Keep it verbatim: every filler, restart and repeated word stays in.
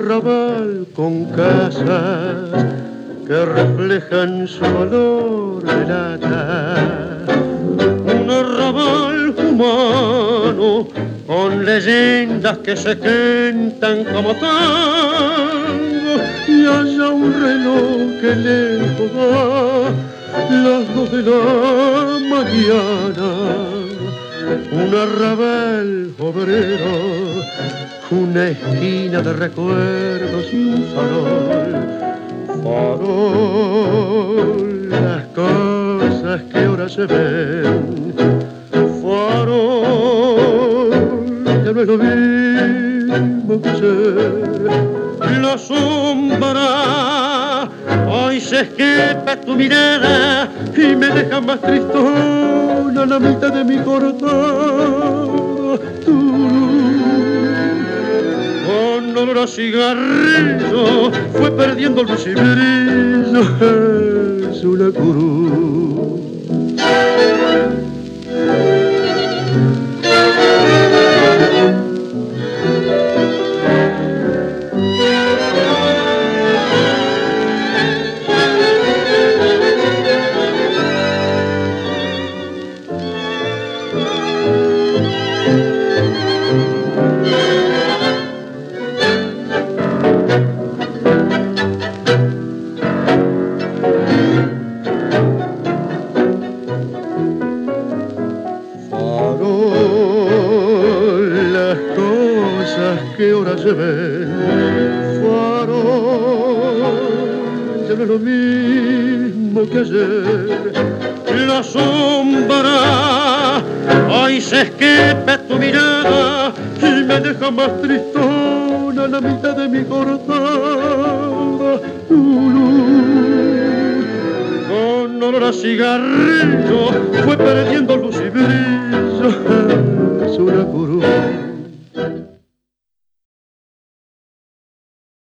arrabal con casas que reflejan su olor de lata. Un arrabal humano con leyendas que se cantan como tango, y allá un reloj que lejos va las dos de la mañana. Un arrabal obrero, una esquina de recuerdos y un farol. Farol, las cosas que ahora se ven. Farol, ya no es lo mismo que ser. La sombra hoy se escapa tu mirada y me deja más tristona la mitad de mi cortada. Con olor a cigarrillo fue perdiendo luz y brillo, es una curú. Que ahora se ven. Farol, ya no es lo mismo que ayer. La sombra hoy se escapa tu mirada y me deja más tristona la mitad de mi cortada. Con olor a cigarrillo fue perdiendo luz y brillo, es una curú.